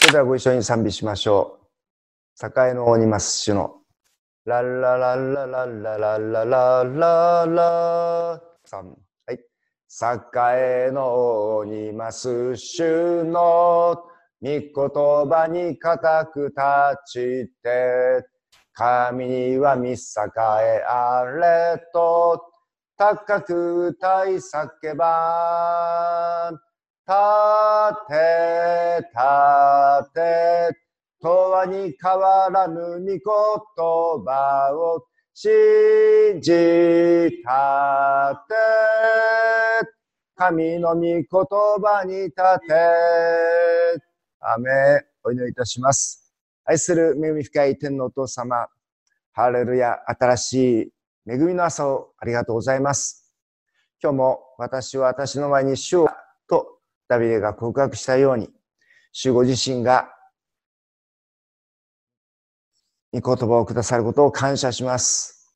それではご一緒に賛美しましょう。栄の王にます主の。ラッララッララッララッララッララ3。はい。栄の王にます主の御言葉に固く立ちて、神には見栄えあれと高く歌い叫ば、立て立て、永遠に変わらぬ御言葉を信じ立て、神の御言葉に立て。アーメン。お祈りいたします。愛する恵み深い天のお父様、ハレルヤ、新しい恵みの朝をありがとうございます。今日も私は私の前に主をとダビデが告白したように、主ご自身が御言葉をくださることを感謝します。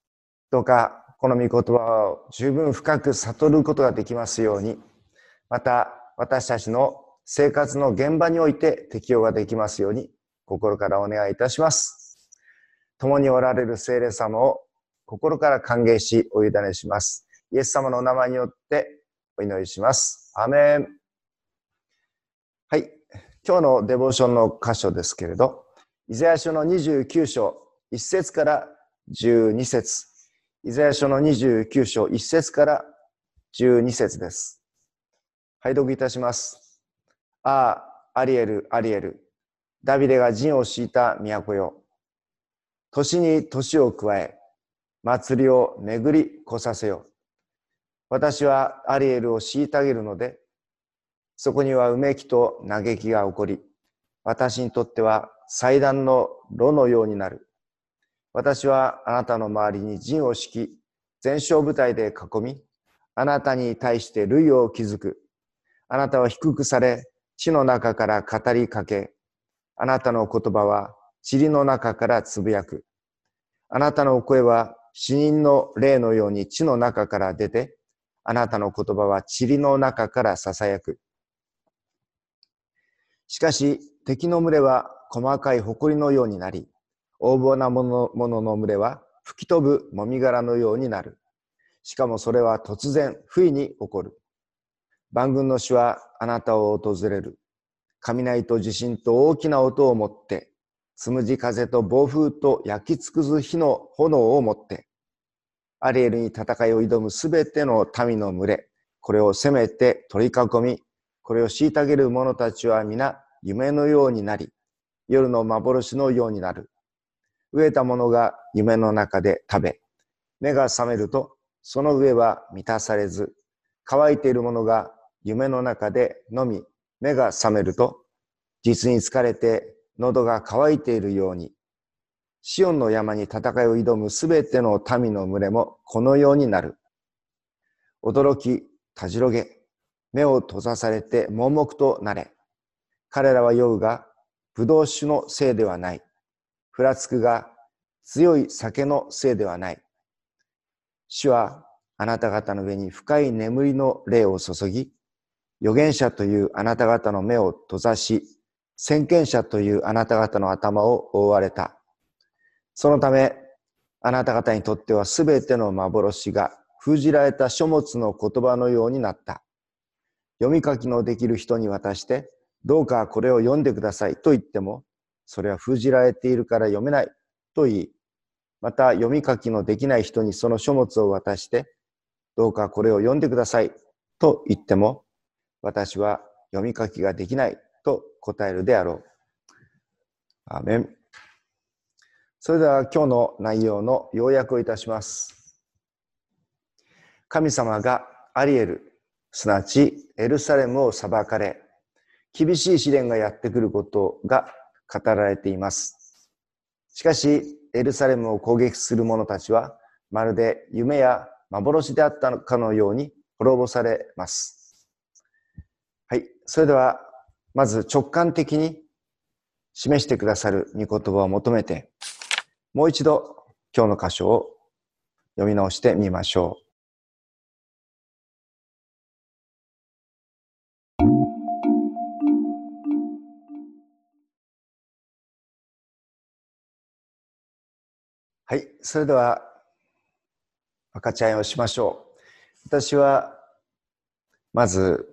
どうかこの御言葉を十分深く悟ることができますように、また私たちの生活の現場において適用ができますように心からお願いいたします。共におられる聖霊様を心から歓迎しお委ねします。イエス様のお名前によってお祈りします。アーメン。はい。今日のデボーションの箇所ですけれど、イザヤ書の29章1節から12節。イザヤ書の29章1節から12節です。拝読いたします。ああ、アリエル、アリエル。ダビデが陣を敷いた都よ。年に年を加え、祭りを巡り越させよ。私はアリエルを虐げるので、そこにはうめきと嘆きが起こり、私にとっては祭壇の炉のようになる。私はあなたの周りに陣を敷き、全勝部隊で囲み、あなたに対して塁を築く。あなたは低くされ、地の中から語りかけ、あなたの言葉は塵の中からつぶやく。あなたの声は死人の霊のように地の中から出て、あなたの言葉は塵の中からささやく。しかし敵の群れは細かい埃のようになり、横暴なものの群れは吹き飛ぶもみ殻のようになる。しかもそれは突然不意に起こる。万軍の主はあなたを訪れる。雷と地震と大きな音をもって、つむじ風と暴風と焼き尽くす火の炎をもって、アリエルに戦いを挑むすべての民の群れ、これを攻めて取り囲み、これを虐げる者たちは皆夢のようになり、夜の幻のようになる。飢えた者が夢の中で食べ、目が覚めるとその上は満たされず、乾いている者が夢の中で飲み、目が覚めると実に疲れて喉が渇いているように、シオンの山に戦いを挑むすべての民の群れもこのようになる。驚き、たじろげ、目を閉ざされて盲目となれ。彼らは酔うが、ブドウ酒のせいではない。ふらつくが、強い酒のせいではない。主はあなた方の上に深い眠りの霊を注ぎ、預言者というあなた方の目を閉ざし、先見者というあなた方の頭を覆われた。そのため、あなた方にとってはすべての幻が封じられた書物の言葉のようになった。読み書きのできる人に渡して、どうかこれを読んでくださいと言っても、それは封じられているから読めないと言い、また読み書きのできない人にその書物を渡して、どうかこれを読んでくださいと言っても、私は読み書きができないと答えるであろう。アーメン。それでは今日の内容の要約をいたします。神様がアリエル、すなわちエルサレムを裁かれ、厳しい試練がやってくることが語られています。しかし、エルサレムを攻撃する者たちは、まるで夢や幻であったかのように滅ぼされます。はい。それでは、まず直感的に示してくださる御言葉を求めて、もう一度今日の箇所を読み直してみましょう。 はい、それでは分かち合いをしましょう。私はまず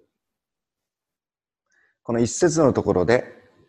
この一節のところで、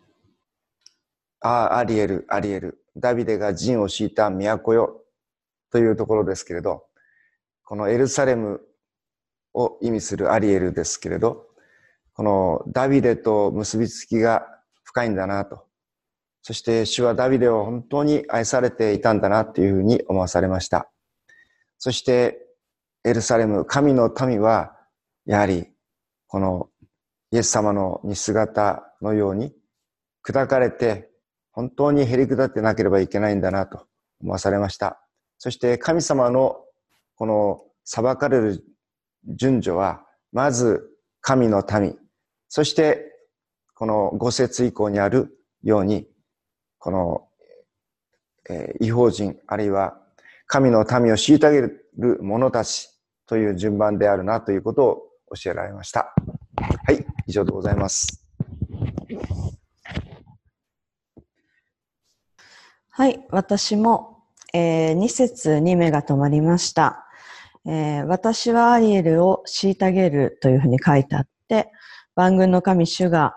アリエル、アリエル、ダビデが陣を敷いた都よというところですけれど、このエルサレムを意味するアリエルですけれど、このダビデと結びつきが深いんだなと。そして主はダビデを本当に愛されていたんだなというふうに思わされました。そしてエルサレム、神の民はやはりこのイエス様の似姿のように砕かれて本当にへり下ってなければいけないんだなと思わされました。そして神様のこの裁かれる順序はまず神の民、そしてこの5節以降にあるようにこの異邦人あるいは神の民を虐げる者たちという順番であるなということを教えられました。はい、以上でございます。 はい、私も、2節に目が留まりました。私はアリエルを虐げるというふうに書いてあって、万軍の神主が、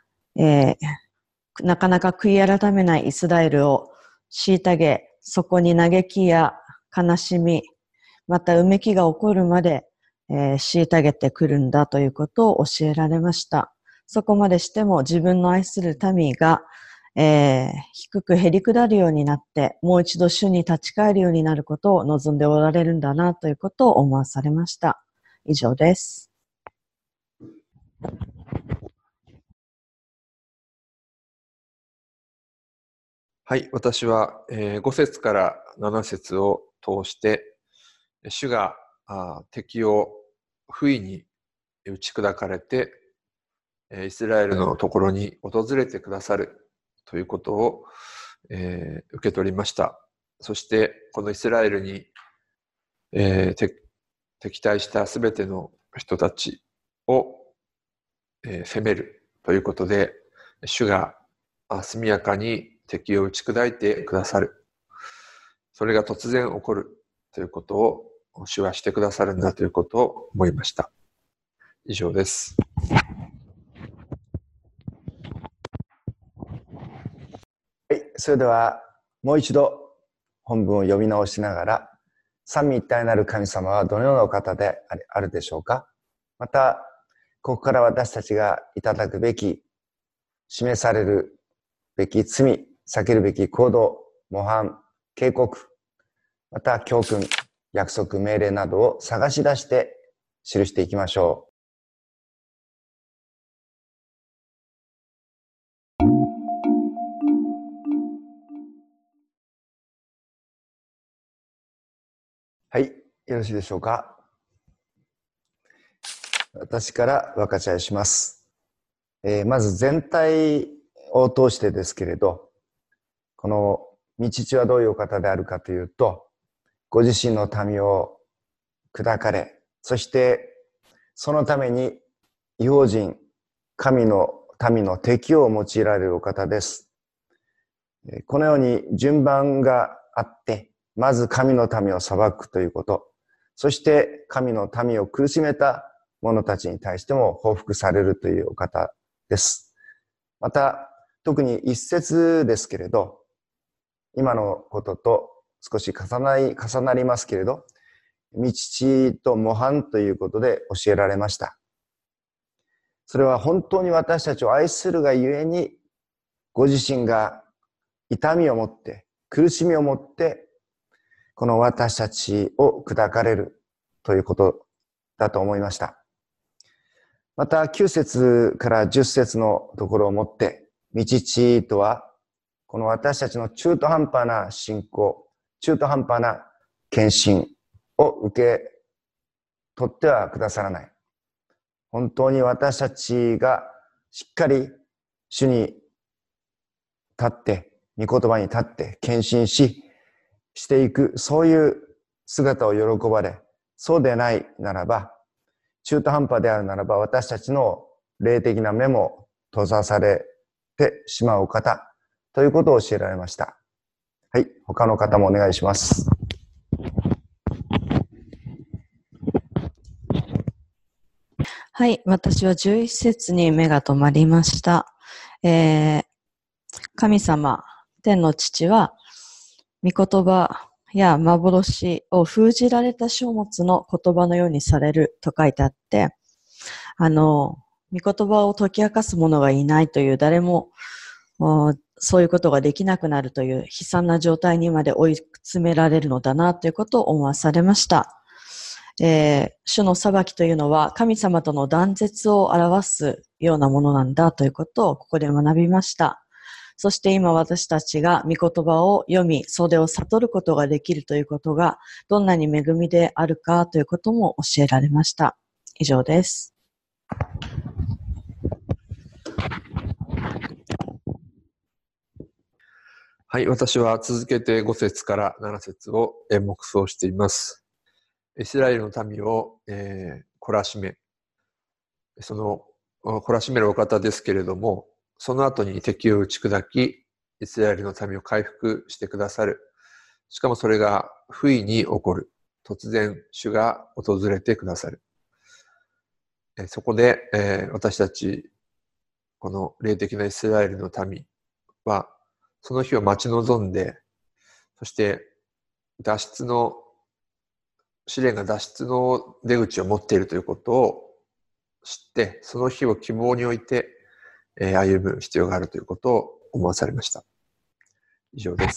なかなか悔い改めないイスラエルを虐げ、そこに嘆きや悲しみ、またうめきが起こるまで、虐げてくるんだということを教えられました。そこまでしても自分の愛する民が、低くへり下るようになって、もう一度主に立ち返るようになることを望んでおられるんだなということを思わされました。以上です。 はい、私は5節から7節を通して、主が敵を不意に打ち砕かれて、イスラエルのところに訪れてくださるということを、受け取りました。そしてこのイスラエルに、敵対したすべての人たちを、責めるということで、主が速やかに敵を打ち砕いてくださる。それが突然起こるということを主はしてくださるんだということを思いました。以上です。 はい、それではもう一度本文を読み直しながら、三位一体なる神様はどのようなお方であるでしょうか。また、ここから私たちがいただくべき、示されるべき罪、避けるべき行動、模範、警告、また教訓、約束、命令などを探し出して記していきましょう。はい、よろしいでしょうか。私から分かち合いします。まず全体を通してですけれど、この御父はどういうお方であるかというと、ご自身の民を砕かれ、そしてそのために異邦人、神の民の敵を用いられるお方です。このように順番があって、まず神の民を裁くということ、そして神の民を苦しめた者たちに対しても報復されるというお方です。また、特に一節ですけれど、今のことと少し重なりますけれど、御父と模範ということで教えられました。それは本当に私たちを愛するがゆえに、ご自身が痛みを持って、苦しみを持って、この私たちを砕かれるということだと思いました。また9節から10節のところをもって、御父とは、この私たちの中途半端な信仰、中途半端な献身を受け取ってはくださらない。本当に私たちがしっかり主に立って、御言葉に立って献身していく、そういう姿を喜ばれ、そうでないならば、中途半端であるならば、私たちの霊的な目も閉ざされてしまう方ということを教えられました。 はい、他の方もお願いします。 はい、私は11節に目が留まりました。神様、天の父は、御言葉や幻を封じられた書物の言葉のようにされると書いてあって、御言葉を解き明かす者がいないという、誰もそういうことができなくなるという悲惨な状態にまで追い詰められるのだなということを思わされました。主の裁きというのは神様との断絶を表すようなものなんだということをここで学びました。そして今私たちが御言葉を読み、それを悟ることができるということがどんなに恵みであるかということも教えられました。以上です。 はい、私は続けて5節から7節を黙想しています。イスラエルの民を、懲らしめ、その懲らしめるお方ですけれども、その後に敵を打ち砕き、イスラエルの民を回復してくださる。しかもそれが不意に起こる。突然主が訪れてくださる。そこで、私たち、この霊的なイスラエルの民は、その日を待ち望んで、そして試練が脱出の出口を持っているということを知って、その日を希望において、歩む必要があるということを思わされました。以上です。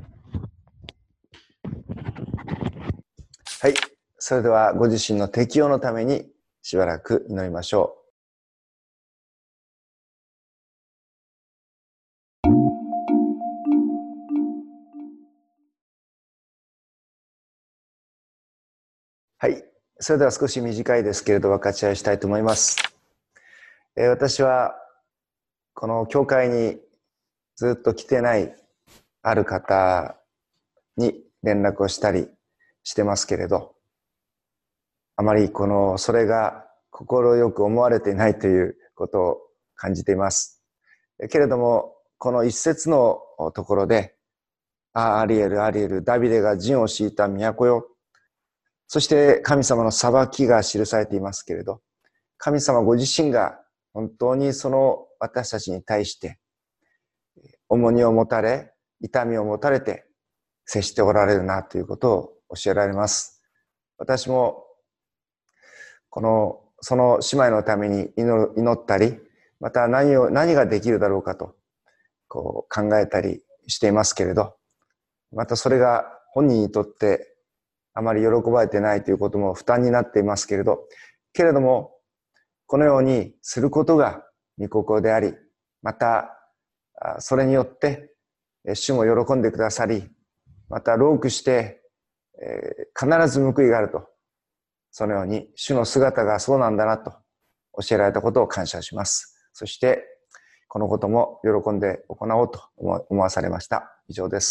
はい。それではご自身の適応のためにしばらく祈りましょう。はい。それでは少し短いですけれど分かち合いしたいと思います。私はこの教会にずっと来てないある方に連絡をしたりしてますけれど、あまりそれが快く思われていないということを感じています。けれども、この一節のところで、アリエル、アリエル、ダビデが陣を敷いた都よ。そして神様の裁きが記されていますけれど、神様ご自身が本当にその私たちに対して重荷を持たれ、痛みを持たれて接しておられるなということを教えられます。私もその姉妹のために祈ったり、また何ができるだろうかと考えたりしていますけれど、またそれが本人にとってあまり喜ばれてないということも負担になっていますけれども、このようにすることが御心であり、またそれによって主も喜んでくださり、また労苦して必ず報いがあると、そのように主の姿がそうなんだなと教えられたことを感謝します。そしてこのことも喜んで行おうと思わされました。以上です。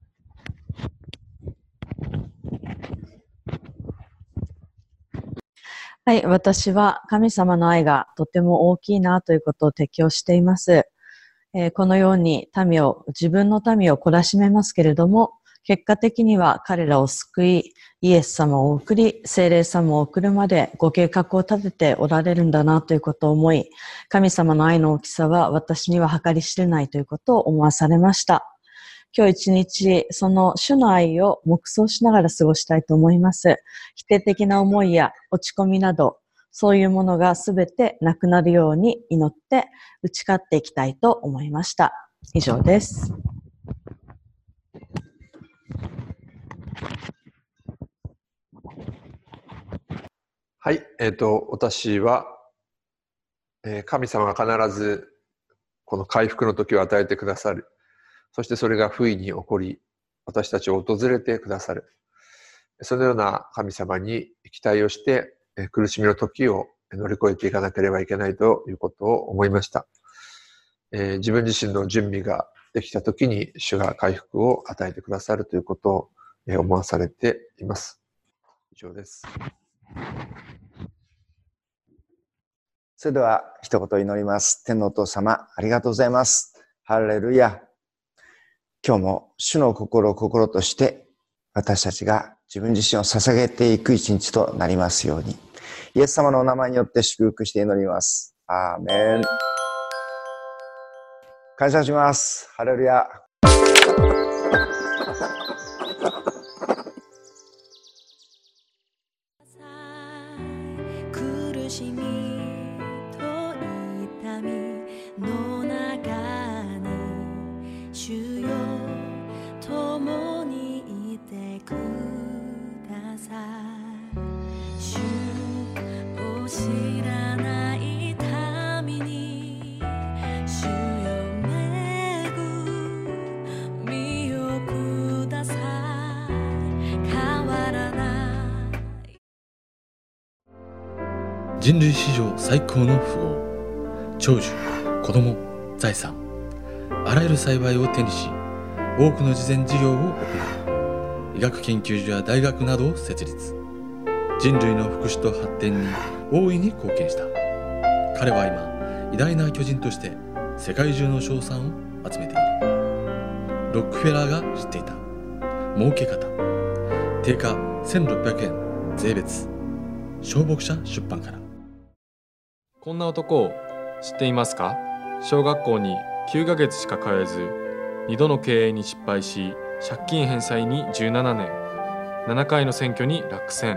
はい、私は神様の愛がとても大きいなということを適応しています。このように自分の民を懲らしめますけれども、結果的には彼らを救い、イエス様を送り、聖霊様を送るまでご計画を立てておられるんだなということを思い、神様の愛の大きさは私には計り知れないということを思わされました。今日一日、その主の愛を黙想しながら過ごしたいと思います。否定的な思いや落ち込みなど、そういうものがすべてなくなるように祈って打ち勝っていきたいと思いました。以上です。 はい、私は、神様が必ずこの回復の時を与えてくださる。そしてそれが不意に起こり、私たちを訪れてくださる。そのような神様に期待をして、苦しみの時を乗り越えていかなければいけないということを思いました。自分自身の準備ができた時に主が回復を与えてくださるということを思わされています。以上です。 それでは一言祈ります。天のお父様、ありがとうございます。ハレルヤ。 今日も主の心を心として私たちが自分自身を捧げていく一日となりますように、イエス様のお名前によって祝福して祈ります。アーメン。感謝します。ハレルヤ。 苦しみと痛みの中に主よ共にいてください。主を知らない民に主よ恵みをください。変わらない人類史上最高の富豪、長寿、子供、財産、あらゆる幸いを手にし、多くの慈善事業を行い、医学研究所や大学などを設立。人類の福祉と発展に大いに貢献した。彼は今、偉大な巨人として世界中の称賛を集めている。ロックフェラーが知っていた儲け方。定価1600円税別。小牧者出版から。 こんな男を知っていますか？小学校に9ヶ月しか通えず、2度の経営に失敗し、借金返済に17年、7回の選挙に落選。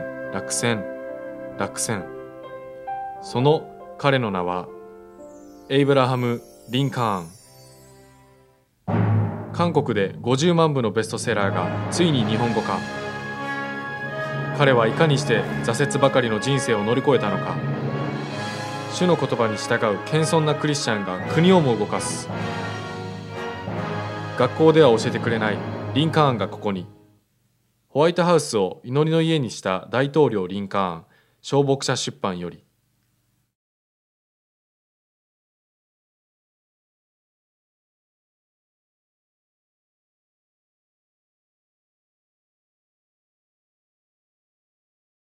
その彼の名は、エイブラハム・リンカーン。韓国で50万部のベストセラーがついに日本語化。彼はいかにして挫折ばかりの人生を乗り越えたのか。主の言葉に従う謙遜なクリスチャンが国をも動かす。学校では教えてくれないリンカーンがここに。ホワイトハウスを祈りの家にした大統領リンカーン、小牧者出版より。